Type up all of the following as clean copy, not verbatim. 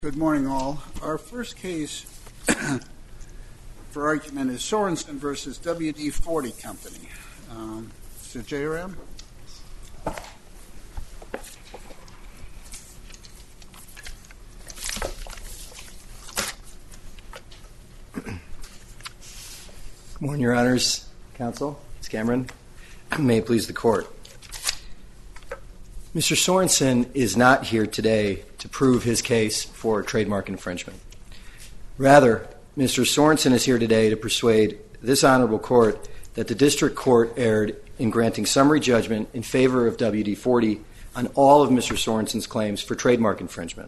Good morning, all. Our first case for argument is Sorensen versus WD-40 Company. Mr. Jairam? Good morning, Your Honors, Counsel, Ms. Cameron. May it please the Court. Mr. Sorensen is not here today to prove his case for trademark infringement. Rather, Mr. Sorensen is here today to persuade this Honorable Court that the District Court erred in granting summary judgment in favor of WD-40 on all of Mr. Sorensen's claims for trademark infringement.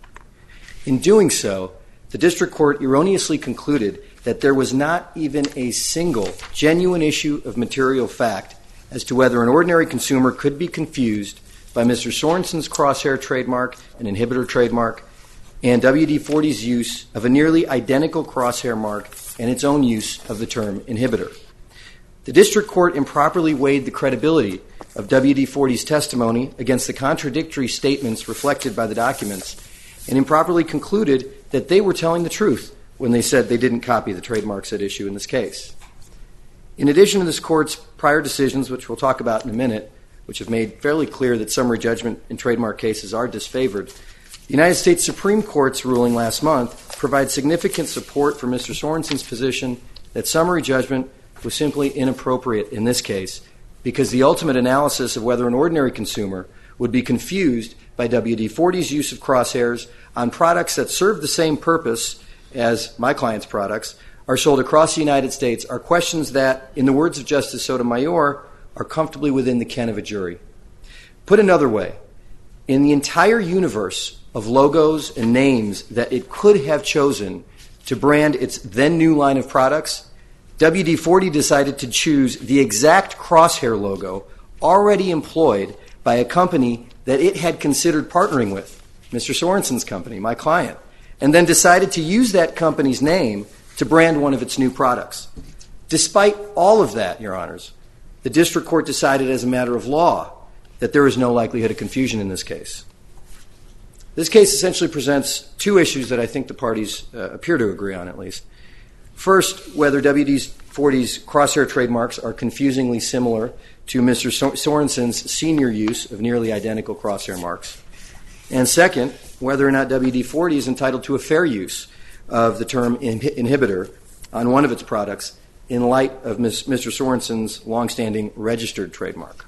In doing so, the District Court erroneously concluded that there was not even a single genuine issue of material fact as to whether an ordinary consumer could be confused by Mr. Sorensen's Crosshair trademark, an inhibitor trademark, and WD-40's use of a nearly identical Crosshair mark and its own use of the term inhibitor. The District Court improperly weighed the credibility of WD-40's testimony against the contradictory statements reflected by the documents and improperly concluded that they were telling the truth when they said they didn't copy the trademarks at issue in this case. In addition to this Court's prior decisions, which we'll talk about in a minute, which have made fairly clear that summary judgment in trademark cases are disfavored, the United States Supreme Court's ruling last month provides significant support for Mr. Sorensen's position that summary judgment was simply inappropriate in this case because the ultimate analysis of whether an ordinary consumer would be confused by WD-40's use of crosshairs on products that serve the same purpose as my client's products are sold across the United States are questions that, in the words of Justice Sotomayor, are comfortably within the ken of a jury. Put another way, in the entire universe of logos and names that it could have chosen to brand its then new line of products, WD-40 decided to choose the exact Crosshair logo already employed by a company that it had considered partnering with, Mr. Sorensen's company, my client, and then decided to use that company's name to brand one of its new products. Despite all of that, Your Honors, the District Court decided as a matter of law that there is no likelihood of confusion in this case. This case essentially presents two issues that I think the parties appear to agree on, at least. First, whether WD-40's Crosshair trademarks are confusingly similar to Mr. Sorensen's senior use of nearly identical Crosshair marks. And second, whether or not WD-40 is entitled to a fair use of the term inhibitor on one of its products in light of Mr. Sorensen's longstanding registered trademark.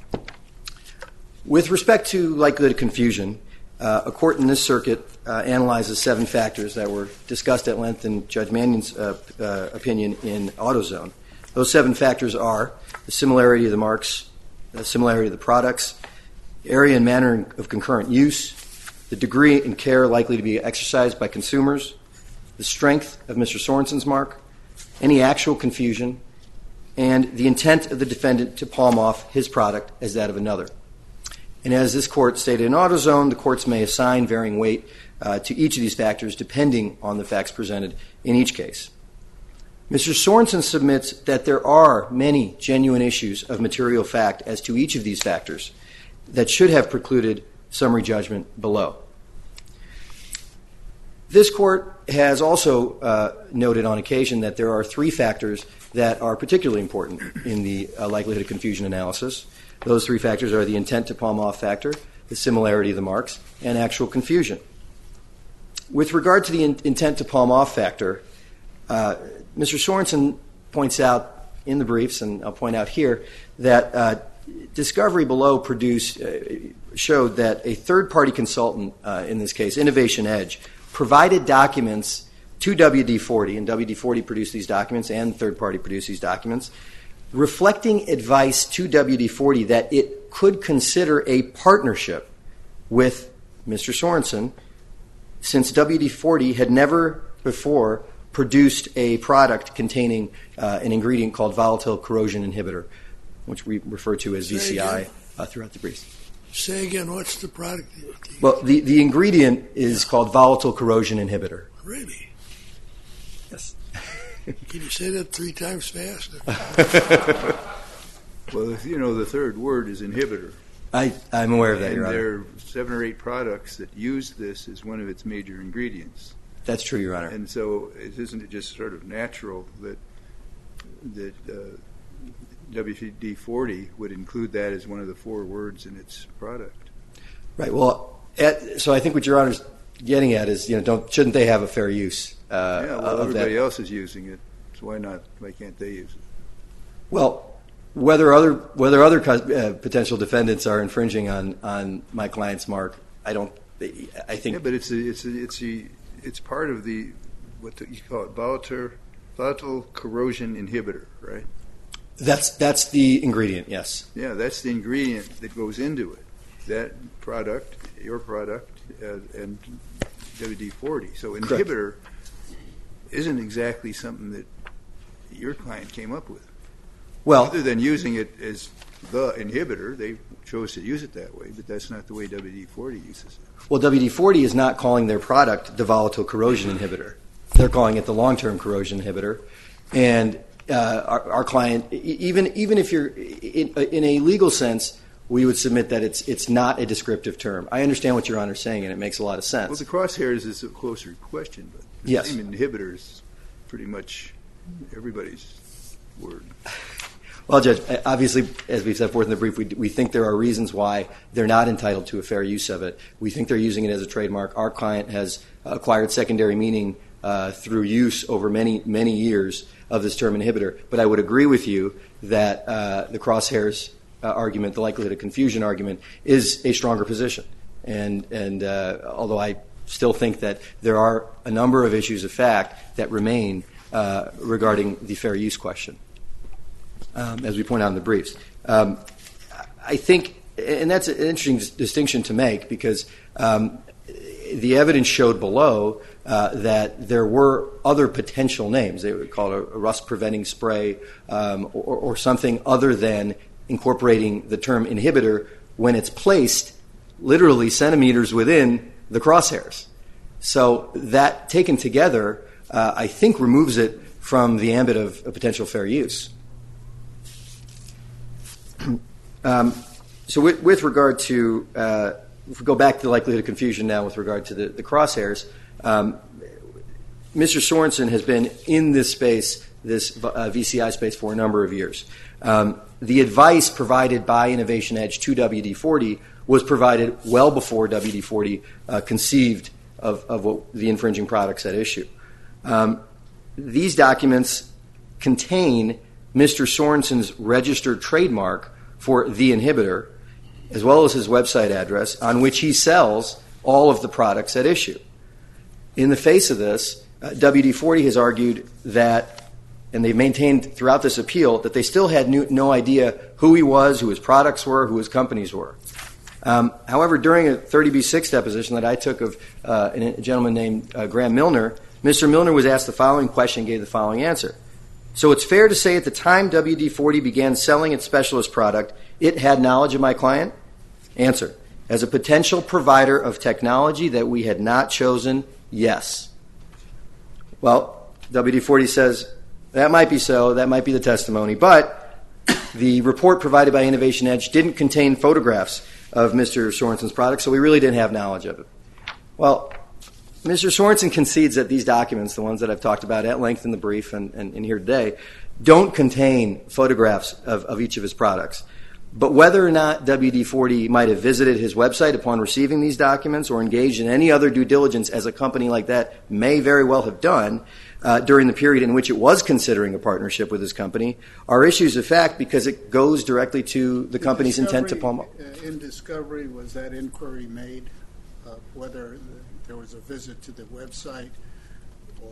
With respect to likelihood of confusion, a court in this circuit analyzes 7 factors that were discussed at length in Judge Mannion's opinion in AutoZone. Those 7 factors are the similarity of the marks, the similarity of the products, area and manner of concurrent use, the degree and care likely to be exercised by consumers, the strength of Mr. Sorensen's mark, any actual confusion, and the intent of the defendant to palm off his product as that of another. And as this court stated in AutoZone, the courts may assign varying weight to each of these factors depending on the facts presented in each case. Mr. Sorensen submits that there are many genuine issues of material fact as to each of these factors that should have precluded summary judgment below. This court has also noted on occasion that there are 3 factors that are particularly important in the likelihood of confusion analysis. Those 3 factors are the intent to palm off factor, the similarity of the marks, and actual confusion. With regard to the intent to palm off factor, Mr. Sorensen points out in the briefs, and I'll point out here, that discovery below showed that a third-party consultant, in this case, Innovation Edge, provided documents to WD-40, and WD-40 produced these documents and third-party produced these documents, reflecting advice to WD-40 that it could consider a partnership with Mr. Sorensen since WD-40 had never before produced a product containing an ingredient called volatile corrosion inhibitor, which we refer to as VCI throughout the briefs. Say again, what's the product? Well, the ingredient is called volatile corrosion inhibitor. Really? Yes. Can you say that 3 times fast? Well, the third word is inhibitor. I'm aware of that, Your And Honor. there are 7 or 8 products that use this as one of its major ingredients. That's true, Your Honor. And so isn't it just sort of natural that WD-40 would include that as one of the 4 words in its product? Right. Well, so I think what Your Honor's getting at is, shouldn't they have a fair use of everybody that? else is using it, so why not? Why can't they use it? Well, whether other potential defendants are infringing on my client's mark, I think. Yeah, but it's part of the what you call it, volatile corrosion inhibitor, right? That's the ingredient. Yes. Yeah, that's the ingredient that goes into it. That product, your product, and WD-40. So inhibitor isn't exactly something that your client came up with. Well, other than using it as the inhibitor, they chose to use it that way, but that's not the way WD-40 uses it. Well, WD-40 is not calling their product the volatile corrosion inhibitor. They're calling it the long-term corrosion inhibitor. And our client, even if you're in a legal sense, we would submit that it's not a descriptive term. I understand what Your Honor's saying, and it makes a lot of sense. Well, the crosshairs is a closer question, but the yes. name inhibitor is pretty much everybody's word. Well, Judge, obviously, as we've set forth in the brief, we think there are reasons why they're not entitled to a fair use of it. We think they're using it as a trademark. Our client has acquired secondary meaning through use over many, many years of this term inhibitor. But I would agree with you that the crosshairs argument, the likelihood of confusion argument, is a stronger position. And although I still think that there are a number of issues of fact that remain regarding the fair use question, as we point out in the briefs. I think, and that's an interesting distinction to make, because the evidence showed below that there were other potential names. They would call it a rust-preventing spray or something other than incorporating the term inhibitor when it's placed literally centimeters within the crosshairs. So that, taken together, I think removes it from the ambit of a potential fair use. So with regard to, if we go back to the likelihood of confusion now with regard to the crosshairs, Mr. Sorensen has been in this space, this VCI space, for a number of years. The advice provided by Innovation Edge to WD-40 was provided well before WD-40 conceived of what the infringing products at issue. These documents contain Mr. Sorensen's registered trademark for the inhibitor, as well as his website address, on which he sells all of the products at issue. In the face of this, WD-40 has argued that, and they've maintained throughout this appeal, that they still had no idea who he was, who his products were, who his companies were. However, during a 30B6 deposition that I took of a gentleman named Graham Milner, Mr. Milner was asked the following question and gave the following answer. So it's fair to say at the time WD-40 began selling its specialist product, it had knowledge of my client? Answer. As a potential provider of technology that we had not chosen, yes. Well, WD-40 says that might be so, that might be the testimony, but the report provided by Innovation Edge didn't contain photographs of Mr. Sorensen's product, so we really didn't have knowledge of it. Well, Mr. Sorensen concedes that these documents, the ones that I've talked about at length in the brief and here today, don't contain photographs of each of his products. But whether or not WD-40 might have visited his website upon receiving these documents or engaged in any other due diligence, as a company like that may very well have done during the period in which it was considering a partnership with his company, are issues of fact because it goes directly to the company's intent to palm. In discovery, was that inquiry made of whether there was a visit to the website or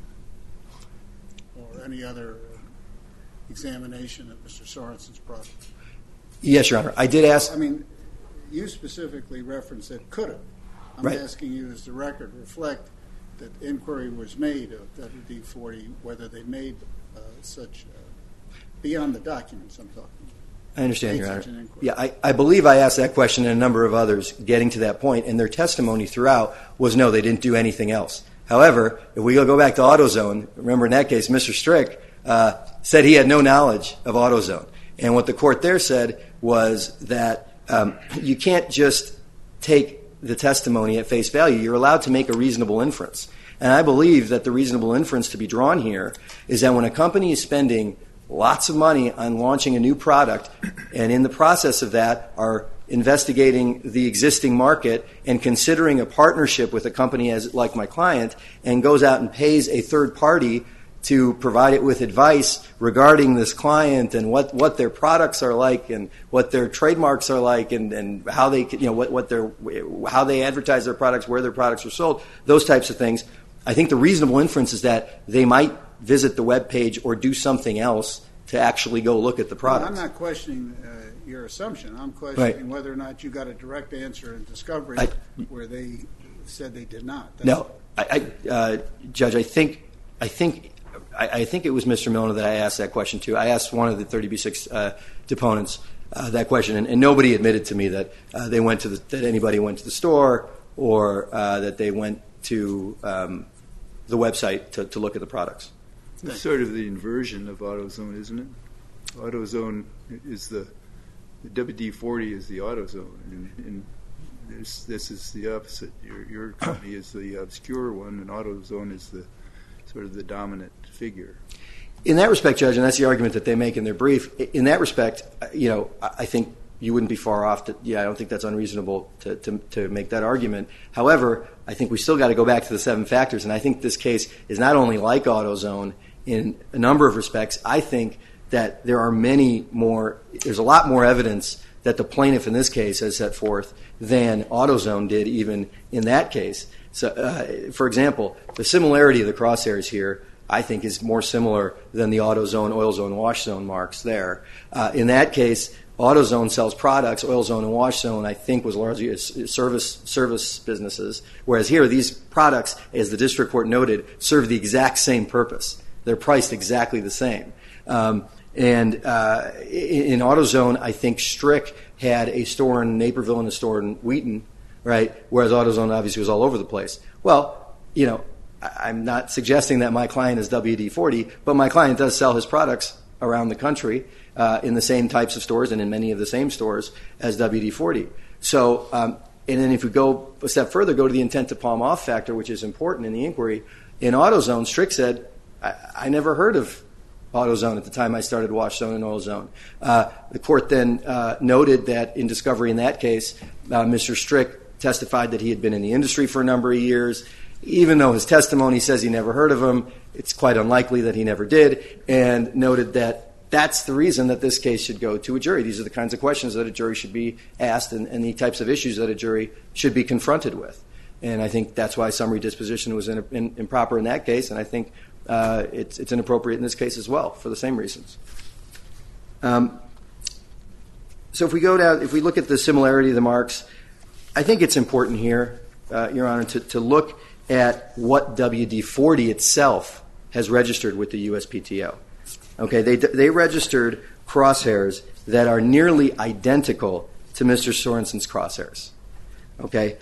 any other examination of Mr. Sorensen's product? Yes, Your Honor. I did ask. I mean, you specifically referenced that could have. I'm right. asking you, does the record reflect that inquiry was made of WD-40, whether they made such, beyond the documents I'm talking about? I understand, Your Honor. Yeah, I believe I asked that question and a number of others getting to that point, and their testimony throughout was no, they didn't do anything else. However, if we go back to AutoZone, remember in that case, Mr. Strick said he had no knowledge of AutoZone. And what the court there said was that you can't just take the testimony at face value. You're allowed to make a reasonable inference. And I believe that the reasonable inference to be drawn here is that when a company is spending lots of money on launching a new product, and in the process of that are investigating the existing market and considering a partnership with a company like my client, and goes out and pays a third party to provide it with advice regarding this client and what their products are like and what their trademarks are like and how they how they advertise their products, where their products are sold, those types of things. I think the reasonable inference is that they might visit the web page or do something else to actually go look at the product. Well, I'm not questioning your assumption. I'm questioning whether or not you got a direct answer in discovery where they said they did not. No, Judge, I think it was Mr. Milner that I asked that question to. I asked one of the 30B6 deponents that question, and nobody admitted to me that they went to that anybody went to the store or that they went to the website to look at the products. It's sort of the inversion of AutoZone, isn't it? AutoZone is the WD-40 is the AutoZone, and this is the opposite. Your company is the obscure one, and AutoZone is the sort of the dominant figure. In that respect, Judge, and that's the argument that they make in their brief. In that respect, I think you wouldn't be far off. I don't think that's unreasonable to make that argument. However, I think we still got to go back to the 7 factors, and I think this case is not only like AutoZone in a number of respects. I think that there's a lot more evidence that the plaintiff in this case has set forth than AutoZone did even in that case. So, for example, the similarity of the crosshairs here, I think, is more similar than the AutoZone, OilZone, WashZone marks there. In that case, AutoZone sells products. OilZone and WashZone, I think, was largely service businesses, whereas here these products, as the district court noted, serve the exact same purpose. They're priced exactly the same. And in AutoZone, I think Strick had a store in Naperville and a store in Wheaton, right? Whereas AutoZone obviously was all over the place. Well, I'm not suggesting that my client is WD-40, but my client does sell his products around the country in the same types of stores and in many of the same stores as WD-40. So, and then if we go a step further, go to the intent to palm off factor, which is important in the inquiry. In AutoZone, Strick said, I never heard of AutoZone at the time I started WashZone and OilZone. The court then noted that in discovery in that case, Mr. Strick testified that he had been in the industry for a number of years. Even though his testimony says he never heard of them, it's quite unlikely that he never did, and noted that that's the reason that this case should go to a jury. These are the kinds of questions that a jury should be asked and the types of issues that a jury should be confronted with. And I think that's why summary disposition was improper in that case, and I think it's inappropriate in this case as well for the same reasons. So if we look at the similarity of the marks, I think it's important here, Your Honor, to look at what WD-40 itself has registered with the USPTO. Okay, they registered crosshairs that are nearly identical to Mr. Sorensen's crosshairs. Okay,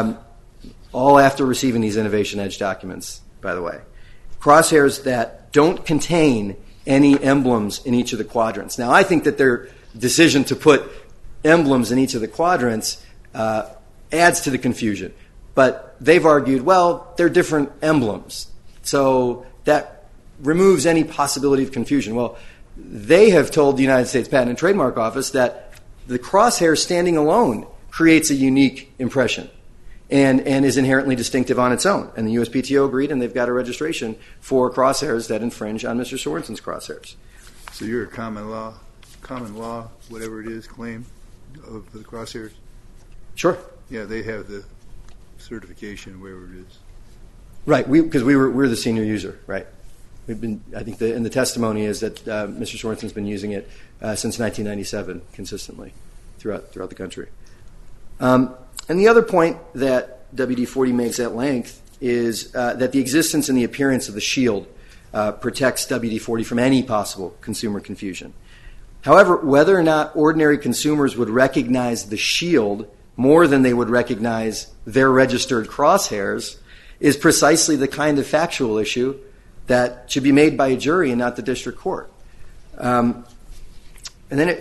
all after receiving these Innovation Edge documents, by the way. Crosshairs that don't contain any emblems in each of the quadrants. Now, I think that their decision to put emblems in each of the quadrants adds to the confusion. But they've argued, well, they're different emblems. So that removes any possibility of confusion. Well, they have told the United States Patent and Trademark Office that the crosshair standing alone creates a unique impression and is inherently distinctive on its own. And the USPTO agreed, and they've got a registration for crosshairs that infringe on Mr. Sorensen's crosshairs. So you're a common law, whatever it is, claim of the crosshairs? Sure. Yeah, they have the certification, wherever it is. Right, because we're the senior user, right? We've been. I think and the testimony is that Mr. Sorensen's been using it since 1997 consistently throughout the country. And the other point that WD-40 makes at length is that the existence and the appearance of the shield protects WD-40 from any possible consumer confusion. However, whether or not ordinary consumers would recognize the shield more than they would recognize their registered crosshairs is precisely the kind of factual issue that should be made by a jury and not the district court. And then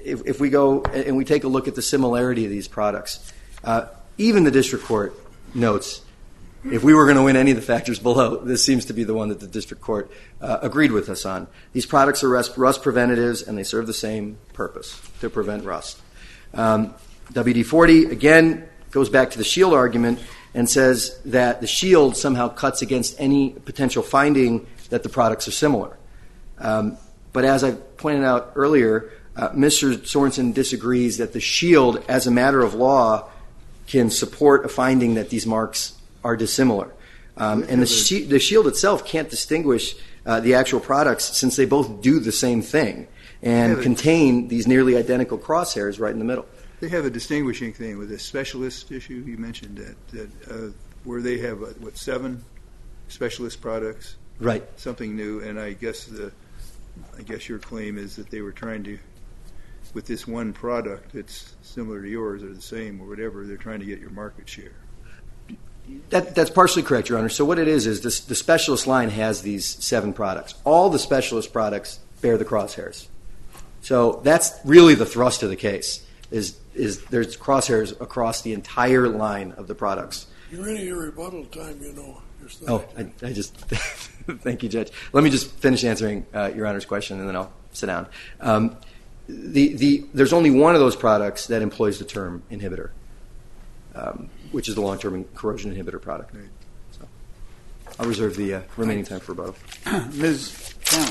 if we go and we take a look at the similarity of these products, even the district court notes, if we were going to win any of the factors below, this seems to be the one that the district court agreed with us on. These products are rust preventatives, and they serve the same purpose, to prevent rust. WD-40, again, goes back to the shield argument and says that the shield somehow cuts against any potential finding that the products are similar. But as I pointed out earlier, Mr. Sorensen disagrees that the shield, as a matter of law, can support a finding that these marks are dissimilar. And the shield itself can't distinguish the actual products since they both do the same thing and contain these nearly identical crosshairs right in the middle. They have a distinguishing thing with this specialist issue. You mentioned that where they have, 7 specialist products? Right. Something new, and I guess your claim is that they were trying to, with this one product that's similar to yours or the same or whatever, they're trying to get your market share. That's partially correct, Your Honor. So what it is the specialist line has these 7 products. All the specialist products bear the crosshairs. So that's really the thrust of the case, is there's crosshairs across the entire line of the products. You're in your rebuttal time, you know. Oh, I just thank you, Judge. Let me just finish answering Your Honor's question, and then I'll sit down. There's only one of those products that employs the term inhibitor, which is the long-term corrosion inhibitor product. Right. So I'll reserve the remaining time for rebuttal. Ms. Cannon.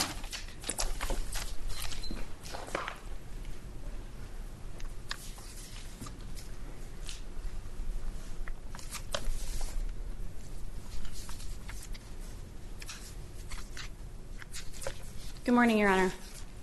Good morning, Your Honor.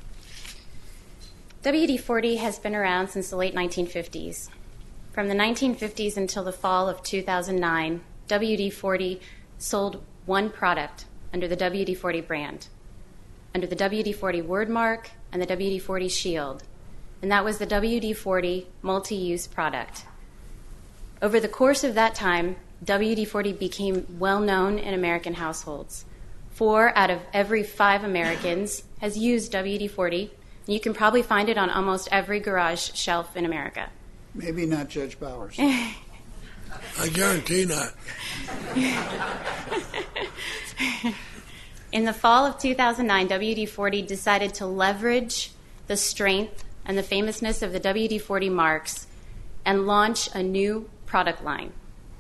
WD-40 has been around since the late 1950s. From the 1950s until the fall of 2009, WD-40 sold one product under the WD-40 brand, under the WD-40 word mark and the WD-40 shield, and that was the WD-40 multi-use product. Over the course of that time, WD-40 became well known in American households. 4 out of every 5 Americans has used WD-40. You can probably find it on almost every garage shelf in America. Maybe not Judge Bowers. I guarantee not. In the fall of 2009, WD-40 decided to leverage the strength and the famousness of the WD-40 marks and launch a new product line.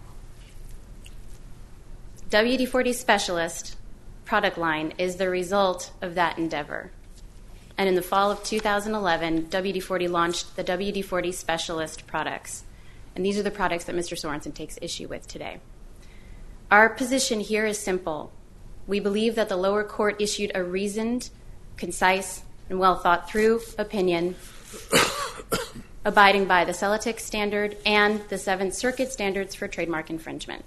WD-40 Specialist product line is the result of that endeavor. And in the fall of 2011, WD-40 launched the WD-40 Specialist products. And these are the products that Mr. Sorensen takes issue with today. Our position here is simple. We believe that the lower court issued a reasoned, concise, and well-thought-through opinion abiding by the Celotex standard and the Seventh Circuit standards for trademark infringement.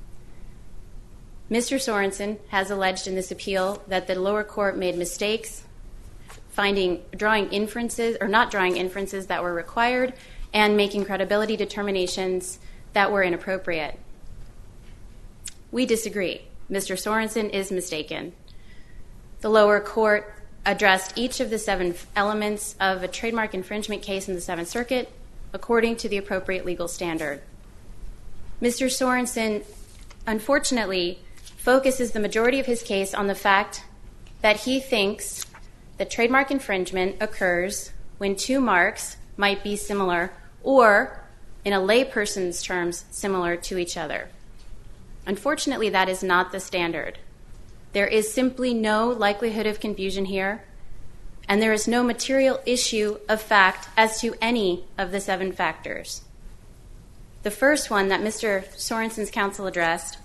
Mr. Sorensen has alleged in this appeal that the lower court made mistakes, drawing inferences or not drawing inferences that were required, and making credibility determinations that were inappropriate. We disagree. Mr. Sorensen is mistaken. The lower court addressed each of the 7 elements of a trademark infringement case in the Seventh Circuit according to the appropriate legal standard. Mr. Sorensen, unfortunately, focuses the majority of his case on the fact that he thinks that trademark infringement occurs when 2 marks might be similar or, in a layperson's terms, similar to each other. Unfortunately, that is not the standard. There is simply no likelihood of confusion here, and there is no material issue of fact as to any of the 7 factors. The first one that Mr. Sorensen's counsel addressed,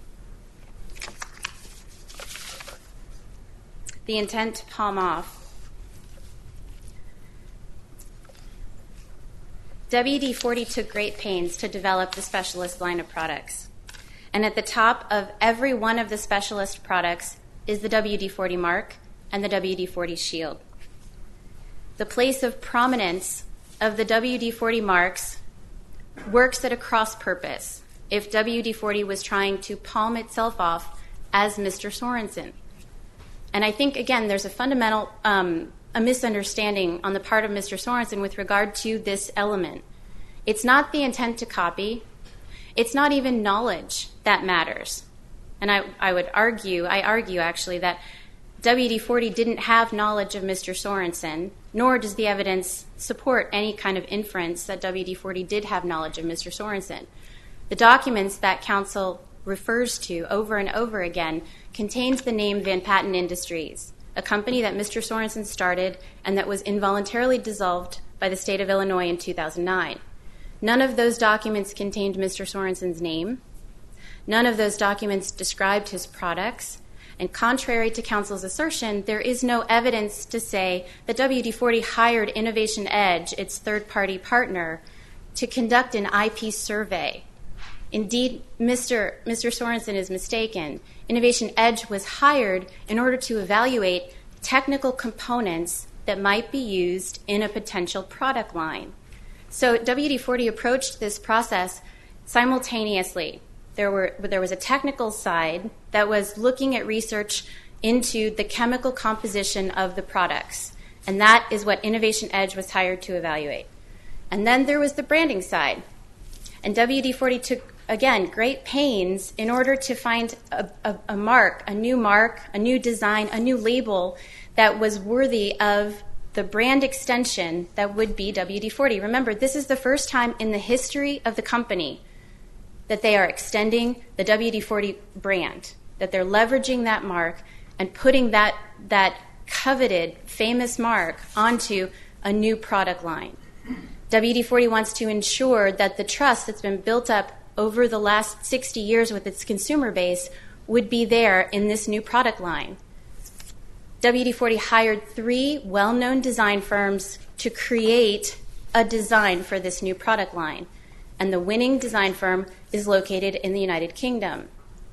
the intent to palm off. WD-40 took great pains to develop the Specialist line of products. And at the top of every one of the Specialist products is the WD-40 mark and the WD-40 shield. The place of prominence of the WD-40 marks works at a cross purpose if WD-40 was trying to palm itself off as Mr. Sorensen. And I think, again, there's a fundamental a misunderstanding on the part of Mr. Sorensen with regard to this element. It's not the intent to copy. It's not even knowledge that matters. And I argue actually that WD-40 didn't have knowledge of Mr. Sorensen, nor does the evidence support any kind of inference that WD-40 did have knowledge of Mr. Sorensen. The documents that counsel refers to over and over again contains the name Van Patten Industries, a company that Mr. Sorensen started and that was involuntarily dissolved by the state of Illinois in 2009. None of those documents contained Mr. Sorensen's name. None of those documents described his products. And contrary to counsel's assertion, there is no evidence to say that WD-40 hired Innovation Edge, its third-party partner, to conduct an IP survey. Indeed, Mr. Sorensen is mistaken. Innovation Edge was hired in order to evaluate technical components that might be used in a potential product line. So WD-40 approached this process simultaneously. There was a technical side that was looking at research into the chemical composition of the products, and that is what Innovation Edge was hired to evaluate. And then there was the branding side, and WD-40 took, again, great pains in order to find a mark, a new design, a new label that was worthy of the brand extension that would be WD-40. Remember, this is the first time in the history of the company that they are extending the WD-40 brand, that they're leveraging that mark and putting that coveted, famous mark onto a new product line. WD-40 wants to ensure that the trust that's been built up over the last 60 years with its consumer base would be there in this new product line. WD-40 hired 3 well-known design firms to create a design for this new product line, and the winning design firm is located in the United Kingdom.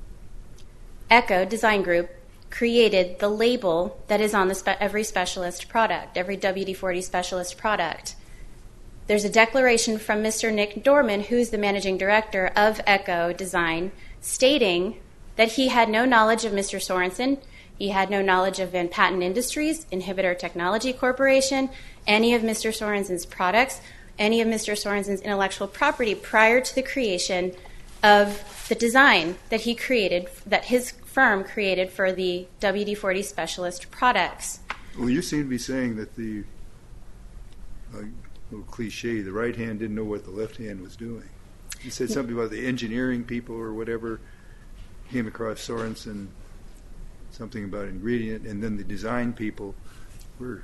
Echo Design Group created the label that is on every specialist product, every WD-40 specialist product. There's a declaration from Mr. Nick Dorman, who's the managing director of Echo Design, stating that he had no knowledge of Mr. Sorensen, he had no knowledge of Van Patten Industries, Inhibitor Technology Corporation, any of Mr. Sorensen's products, any of Mr. Sorensen's intellectual property prior to the creation of the design that he created, that his firm created for the WD-40 specialist products. Well, you seem to be saying that the little cliche, the right hand didn't know what the left hand was doing. You said something about the engineering people or whatever came across Sorensen, something about ingredient, and then the design people were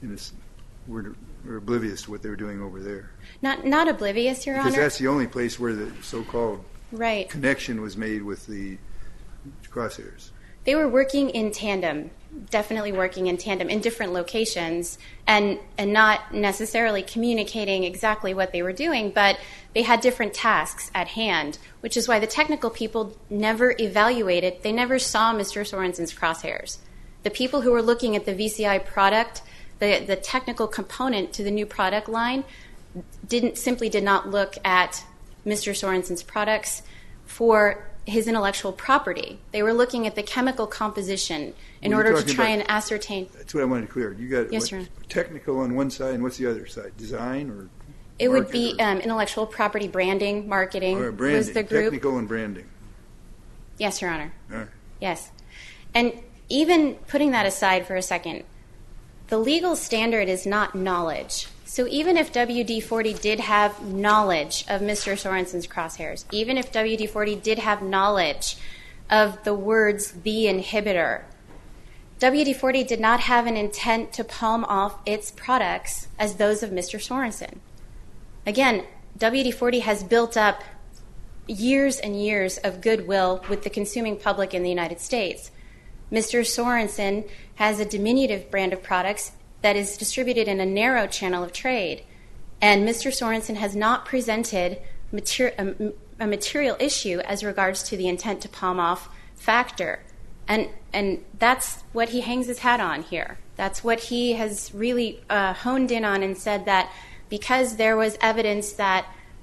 oblivious to what they were doing over there. Not oblivious, Your Honor. Because that's the only place where the so-called right. connection was made with the crosshairs. They were working in tandem, definitely working in tandem in different locations and not necessarily communicating exactly what they were doing, but they had different tasks at hand, which is why the technical people never evaluated, they never saw Mr. Sorensen's crosshairs. The people who were looking at the VCI product, the technical component to the new product line, did not look at Mr. Sorensen's products for his intellectual property. They were looking at the chemical composition in order to try and ascertain. That's what I wanted to clear. You got yes, Your Honor. Technical on one side, and what's the other side? Design or it would be intellectual property, branding, marketing. Or branding, was the group. Technical and branding. Yes, Your Honor. All right. Yes. And even putting that aside for a second, the legal standard is not knowledge. So even if WD-40 did have knowledge of Mr. Sorensen's crosshairs, even if WD-40 did have knowledge of the words the inhibitor, WD-40 did not have an intent to palm off its products as those of Mr. Sorensen. Again, WD-40 has built up years and years of goodwill with the consuming public in the United States. Mr. Sorensen has a diminutive brand of products that is distributed in a narrow channel of trade. And Mr. Sorensen has not presented a material issue as regards to the intent to palm off factor. And that's what he hangs his hat on here. That's what he has really honed in on and said that because there was evidence that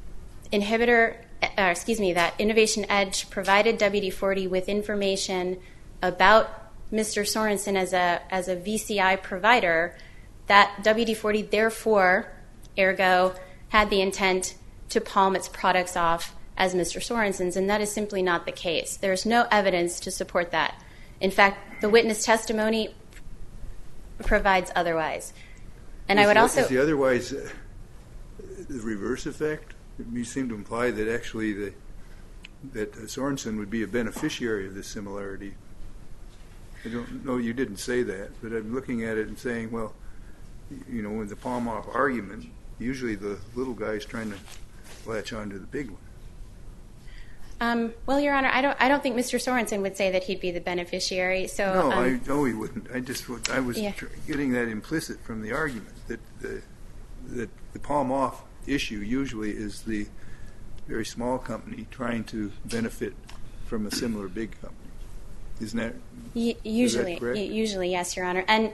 that Innovation Edge provided WD-40 with information about Mr. Sorensen as a VCI provider, that WD-40 therefore, ergo, had the intent to palm its products off as Mr. Sorensen's, and that is simply not the case. There is no evidence to support that. In fact, the witness testimony provides otherwise. And I would also... Is the otherwise the reverse effect? You seem to imply that actually that Sorensen would be a beneficiary of this similarity. I don't know, you didn't say that, but I'm looking at it and saying, well, you know, in the palm-off argument, usually the little guy's trying to latch on to the big one. Well, Your Honor, I don't think Mr. Sorensen would say that he'd be the beneficiary. So no, I know he wouldn't. I was getting that implicit from the argument that the palm-off issue usually is the very small company trying to benefit from a similar big company. Isn't that usually? Is that correct? Usually, yes, Your Honor. And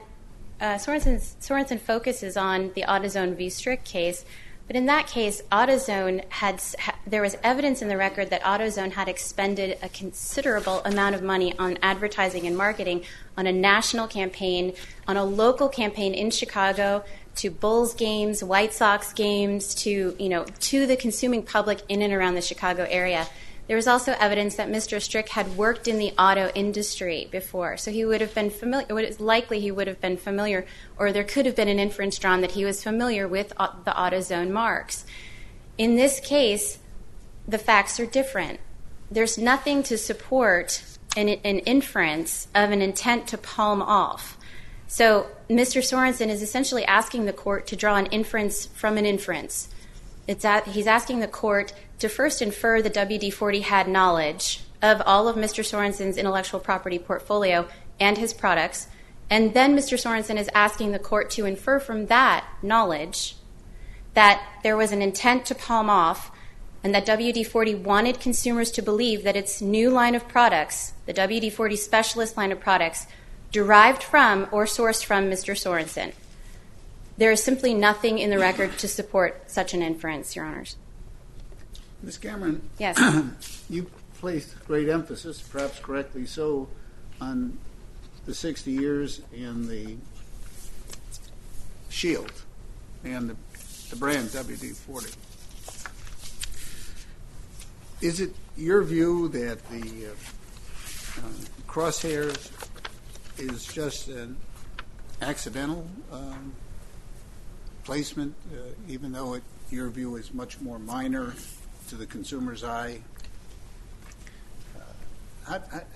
Sorensen focuses on the AutoZone v. Strick case. But in that case, AutoZone there was evidence in the record that AutoZone had expended a considerable amount of money on advertising and marketing on a national campaign, on a local campaign in Chicago, to Bulls games, White Sox games, to the consuming public in and around the Chicago area. There was also evidence that Mr. Strick had worked in the auto industry before, so he would have been familiar. It is likely he would have been familiar, or there could have been an inference drawn that he was familiar with the AutoZone marks. In this case, the facts are different. There's nothing to support an inference of an intent to palm off. So Mr. Sorensen is essentially asking the court to draw an inference from an inference. He's asking the court to first infer that WD-40 had knowledge of all of Mr. Sorensen's intellectual property portfolio and his products, and then Mr. Sorensen is asking the court to infer from that knowledge that there was an intent to palm off and that WD-40 wanted consumers to believe that its new line of products, the WD-40 Specialist line of products, derived from or sourced from Mr. Sorensen. There is simply nothing in the record to support such an inference, Your Honors. Ms. Cameron, yes. You placed great emphasis, perhaps correctly so, on the 60 years and the shield and the brand WD-40. Is it your view that the crosshairs is just an accidental placement, even though your view is much more minor to the consumer's eye? How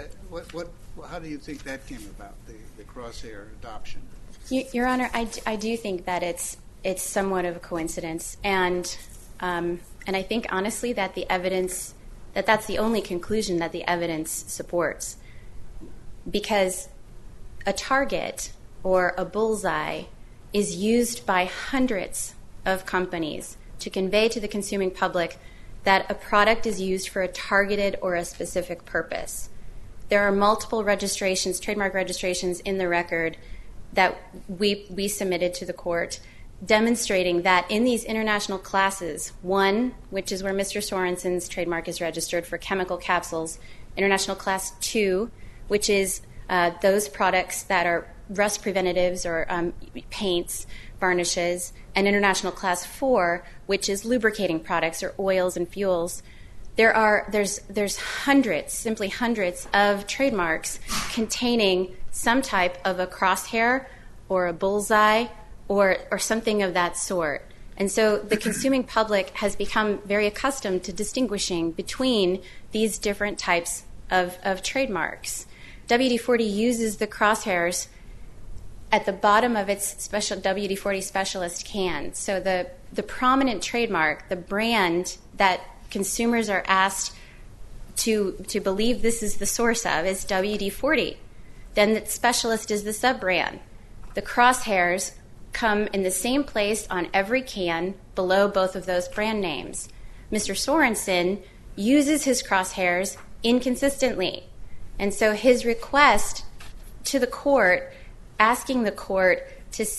do you think that came about, the crosshair adoption? Your Honor, I do think that it's somewhat of a coincidence, and I think honestly that the evidence that's the only conclusion that the evidence supports, because a target or a bullseye is used by hundreds of companies to convey to the consuming public that a product is used for a targeted or a specific purpose. There are multiple registrations, trademark registrations in the record that we submitted to the court demonstrating that in these international classes, one, which is where Mr. Sorensen's trademark is registered for chemical capsules, International Class 2, which is those products that are rust preventatives or paints, varnishes, and International Class 4, which is lubricating products or oils and fuels. There's hundreds, simply hundreds of trademarks containing some type of a crosshair or a bullseye or something of that sort. And so the consuming public has become very accustomed to distinguishing between these different types of trademarks. WD-40 uses the crosshairs at the bottom of its special WD-40 Specialist can. So the prominent trademark, the brand that consumers are asked to believe this is the source of, is WD-40. Then the Specialist is the sub-brand. The crosshairs come in the same place on every can below both of those brand names. Mr. Sorensen uses his crosshairs inconsistently. And so his request to the court, asking the court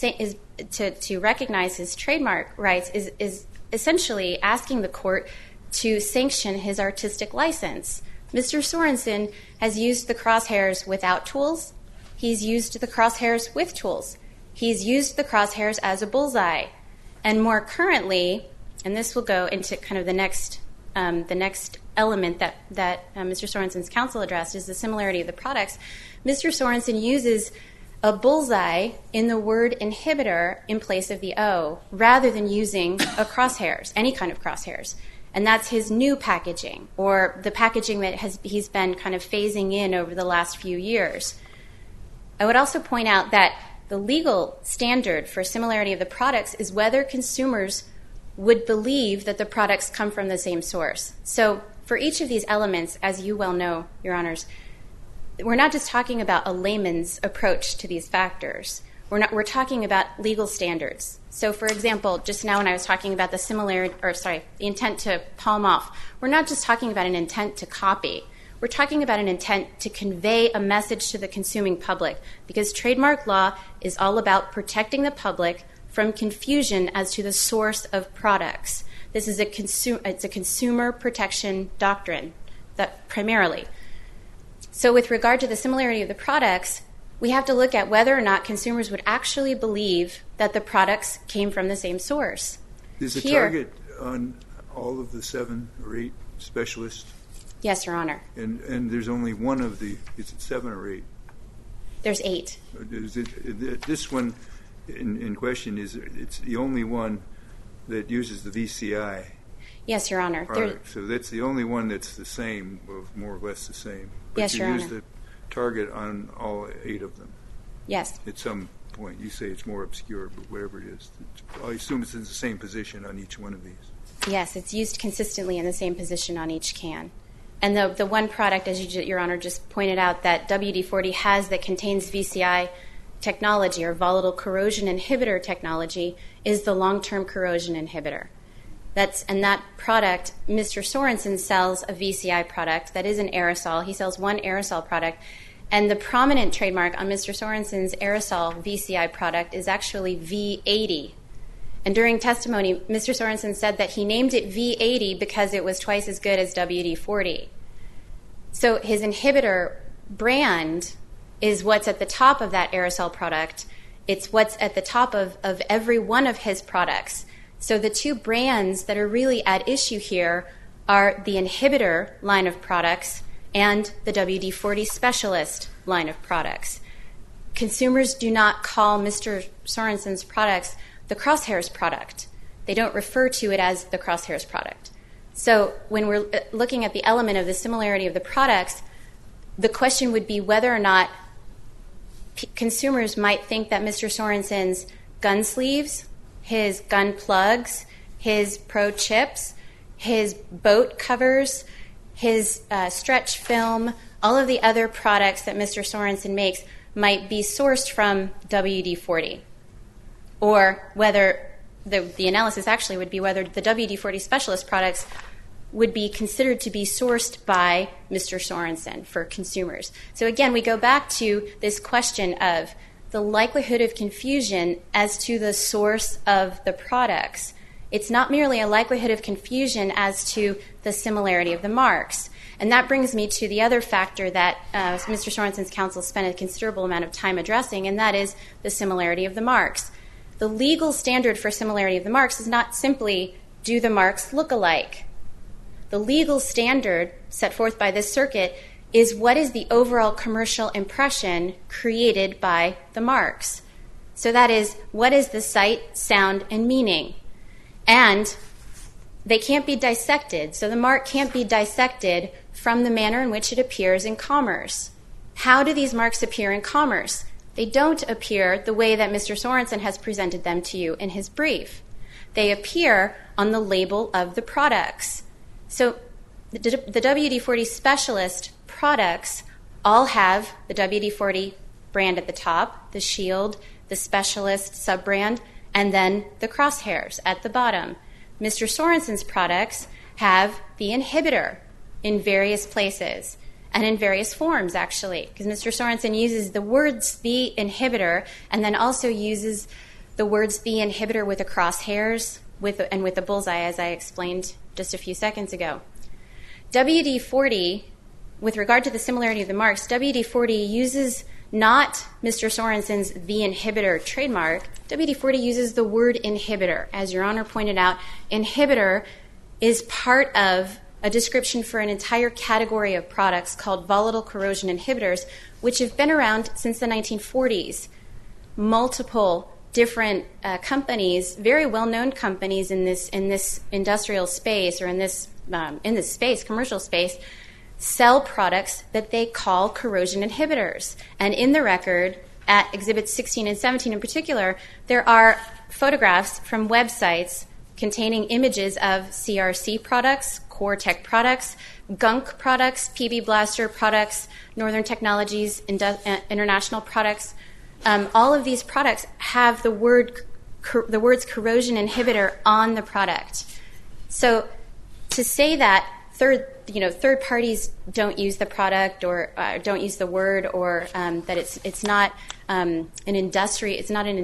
to recognize his trademark rights, is essentially asking the court to sanction his artistic license. Mr. Sorensen has used the crosshairs without tools. He's used the crosshairs with tools. he's used the crosshairs as a bullseye. And more currently, and this will go into kind of the next element that Mr. Sorensen's counsel addressed, is the similarity of the products. Mr. Sorensen uses a bullseye in the word inhibitor in place of the O, rather than using a crosshairs, any kind of crosshairs. And that's his new packaging, or the packaging that he's been kind of phasing in over the last few years. I would also point out that the legal standard for similarity of the products is whether consumers would believe that the products come from the same source. So for each of these elements, as you well know, Your Honors, we're not just talking about a layman's approach to these factors. We're talking about legal standards. So, for example, just now when I was talking about the intent to palm off, we're not just talking about an intent to copy. We're talking about an intent to convey a message to the consuming public, because trademark law is all about protecting the public from confusion as to the source of products. This is it's a consumer protection doctrine, that primarily. So with regard to the similarity of the products, we have to look at whether or not consumers would actually believe that the products came from the same source. Is the target on all of the 7 or 8 specialists? Yes, Your Honor. And there's only one of the, is it 7 or 8? There's 8. This one in question, it's the only one that uses the VCI. Yes, Your Honor. So that's the only one that's the same, more or less the same. But yes, Your Honor. You use the target on all 8 of them. Yes. At some point. You say it's more obscure, but whatever it is. I assume it's in the same position on each one of these. Yes, it's used consistently in the same position on each can. And the one product, as Your Honor just pointed out, that WD-40 has that contains VCI technology, or volatile corrosion inhibitor technology, is the long-term corrosion inhibitor. And that product, Mr. Sorensen sells a VCI product that is an aerosol. He sells one aerosol product. And the prominent trademark on Mr. Sorensen's aerosol VCI product is actually V80. And during testimony, Mr. Sorensen said that he named it V80 because it was twice as good as WD-40. So his inhibitor brand is what's at the top of that aerosol product. It's what's at the top of every one of his products. So the 2 brands that are really at issue here are the inhibitor line of products and the WD-40 Specialist line of products. Consumers do not call Mr. Sorensen's products the Crosshairs product. They don't refer to it as the Crosshairs product. So when we're looking at the element of the similarity of the products, the question would be whether or not consumers might think that Mr. Sorensen's gun sleeves, his gun plugs, his pro chips, his boat covers, his stretch film, all of the other products that Mr. Sorensen makes might be sourced from WD-40. Or whether the analysis actually would be whether the WD-40 Specialist products would be considered to be sourced by Mr. Sorensen for consumers. So again, we go back to this question of the likelihood of confusion as to the source of the products. It's not merely a likelihood of confusion as to the similarity of the marks. And that brings me to the other factor that Mr. Sorensen's counsel spent a considerable amount of time addressing, and that is the similarity of the marks. The legal standard for similarity of the marks is not simply, do the marks look alike? The legal standard set forth by this circuit is what is the overall commercial impression created by the marks. So that is, what is the sight, sound, and meaning? And they can't be dissected. So the mark can't be dissected from the manner in which it appears in commerce. How do these marks appear in commerce? They don't appear the way that Mr. Sorensen has presented them to you in his brief. They appear on the label of the products. So the WD-40 Specialist products all have the WD-40 brand at the top, the Shield, the Specialist sub-brand, and then the Crosshairs at the bottom. Mr. Sorensen's products have the inhibitor in various places and in various forms, actually, because Mr. Sorensen uses the words the inhibitor and then also uses the words the inhibitor with the crosshairs and with the bullseye, as I explained just a few seconds ago. WD-40 with regard to the similarity of the marks, WD-40 uses not Mr. Sorensen's the inhibitor trademark. WD-40 uses the word inhibitor. As Your Honor pointed out, inhibitor is part of a description for an entire category of products called volatile corrosion inhibitors, which have been around since the 1940s. Multiple different companies, very well-known companies in this industrial space or in this space, commercial space, sell products that they call corrosion inhibitors. And in the record, at Exhibits 16 and 17 in particular, there are photographs from websites containing images of CRC products, Core-Tech products, Gunk products, PB Blaster products, Northern Technologies International products. All of these products have the words corrosion inhibitor on the product. So to say that third parties don't use the product or don't use the word, or that it's not an industry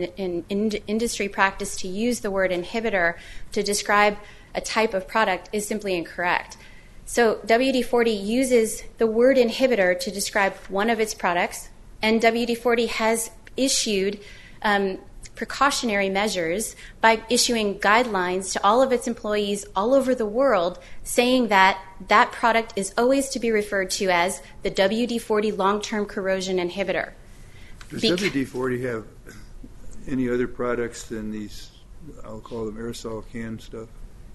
practice to use the word inhibitor to describe a type of product is simply incorrect. So WD-40 uses the word inhibitor to describe one of its products, and WD-40 has issued precautionary measures by issuing guidelines to all of its employees all over the world, saying that that product is always to be referred to as the WD-40 long-term corrosion inhibitor. Does WD-40 have any other products than these, I'll call them aerosol can stuff?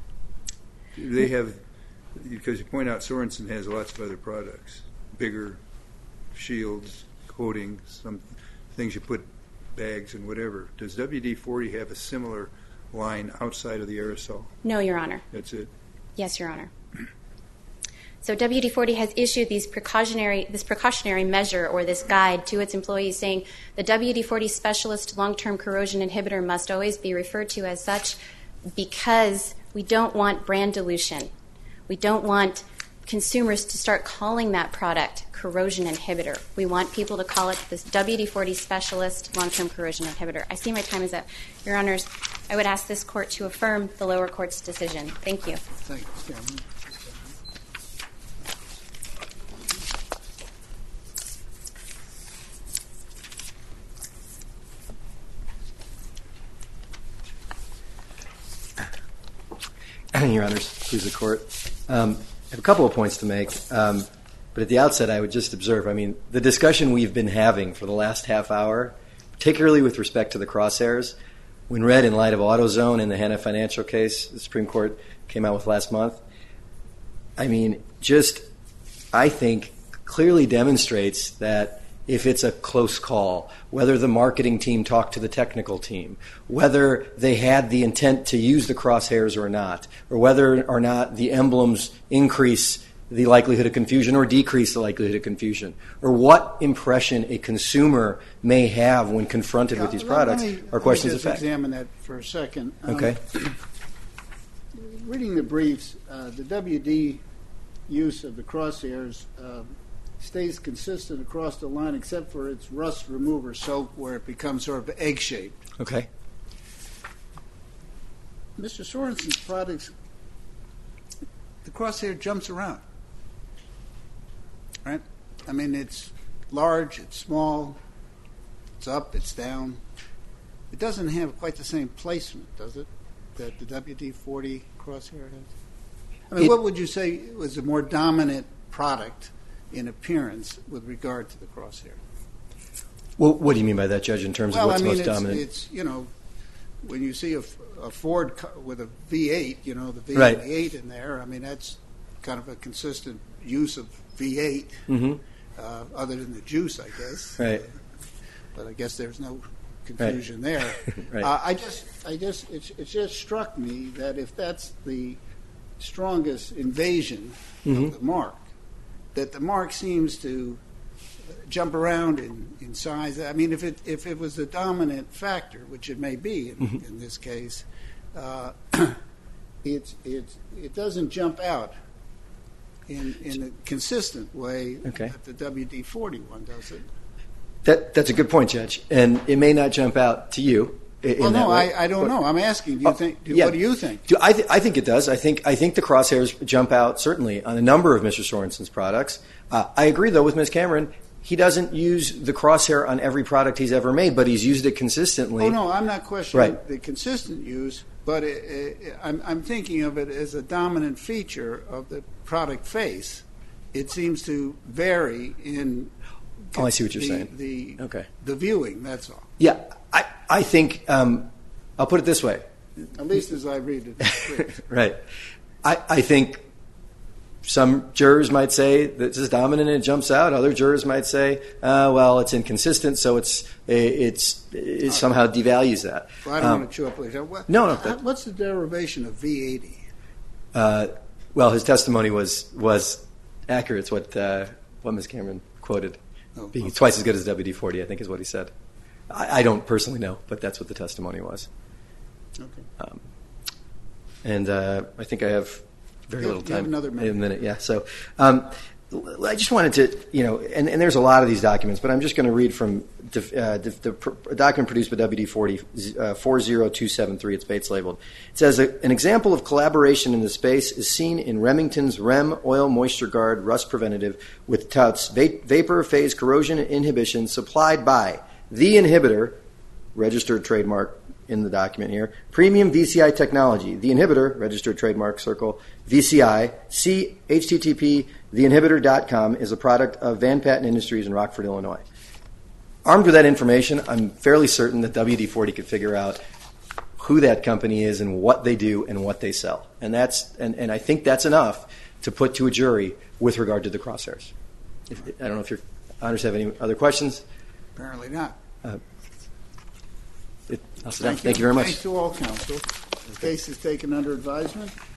Do they have, because you point out Sorensen has lots of other products, bigger shields, coatings, some things you put bags and whatever. Does WD-40 have a similar line outside of the aerosol? No, Your Honor. That's it? Yes, Your Honor. So WD-40 has issued this precautionary measure or this guide to its employees saying the WD-40 specialist long-term corrosion inhibitor must always be referred to as such because we don't want brand dilution. We don't want consumers to start calling that product corrosion inhibitor. We want people to call it this WD-40 specialist long-term corrosion inhibitor. I see my time is up. Your Honors, I would ask this court to affirm the lower court's decision. Thank you. Thank you, Ms. Cameron. Your Honors, please the court. I have a couple of points to make, but at the outset I would just observe, the discussion we've been having for the last half hour, particularly with respect to the crosshairs, when read in light of AutoZone and the Hannah Financial case the Supreme Court came out with last month, I think clearly demonstrates that if it's a close call, whether the marketing team talked to the technical team, whether they had the intent to use the crosshairs or not, or whether or not the emblems increase the likelihood of confusion or decrease the likelihood of confusion, or what impression a consumer may have when confronted with these products are questions of fact. Let me just examine that for a second. Okay. Reading the briefs, the WD use of the crosshairs stays consistent across the line except for its rust remover soap where it becomes sort of egg-shaped. Okay. Mr. Sorensen's products, the crosshair jumps around, right? It's large, it's small, it's up, it's down. It doesn't have quite the same placement, does it, that the WD-40 crosshair has? What would you say was a more dominant product in appearance with regard to the crosshair? Well, what do you mean by that, Judge, in terms of what's most dominant? It's, when you see a Ford with a V8, the V8 right. in there, that's kind of a consistent use of V8, other than the juice, I guess. Right. But I guess there's no confusion there. Right. It just struck me that if that's the strongest invasion of the mark, that the mark seems to jump around in size. If it was the dominant factor, which it may be in this case, it doesn't jump out in a consistent way that the WD-40 one does it. That's a good point, Judge. And it may not jump out to you, Well, no, I don't know. I'm asking. Do you think? What do you think? I think it does. I think the crosshairs jump out certainly on a number of Mr. Sorensen's products. I agree though with Ms. Cameron. He doesn't use the crosshair on every product he's ever made, but he's used it consistently. Oh no, I'm not questioning the consistent use, but I'm thinking of it as a dominant feature of the product face. It seems to vary in. Oh, I see what you're saying. The viewing. That's all. Yeah, I think I'll put it this way. At least as I read it. Right. I think some jurors might say this is dominant and it jumps out. Other jurors might say, well, it's inconsistent, so it somehow devalues that. Well, I don't want to chew up later. No. What's the derivation of V80? Well, his testimony was accurate. It's what Ms. Cameron quoted. Being twice as good as WD-40, I think is what he said. I don't personally know, but that's what the testimony was. Okay. And I think I have very little time. You have another minute. A minute, yeah. So I just wanted to, and there's a lot of these documents, but I'm just going to read from the document produced by WD-40, 40273, it's Bates labeled. It says, an example of collaboration in the space is seen in Remington's REM Oil Moisture Guard Rust Preventative with TUTS vapor phase corrosion inhibition supplied by the inhibitor, registered trademark in the document here, Premium VCI Technology, the inhibitor, registered trademark circle, VCI, see http theinhibitor.com is a product of Van Patten Industries in Rockford, Illinois. Armed with that information, I'm fairly certain that WD-40 could figure out who that company is and what they do and what they sell. And I think that's enough to put to a jury with regard to the crosshairs. I don't know if your honors have any other questions. Apparently not. I'll sit down. Thank you very much. Thanks to all counsel. The case is taken under advisement.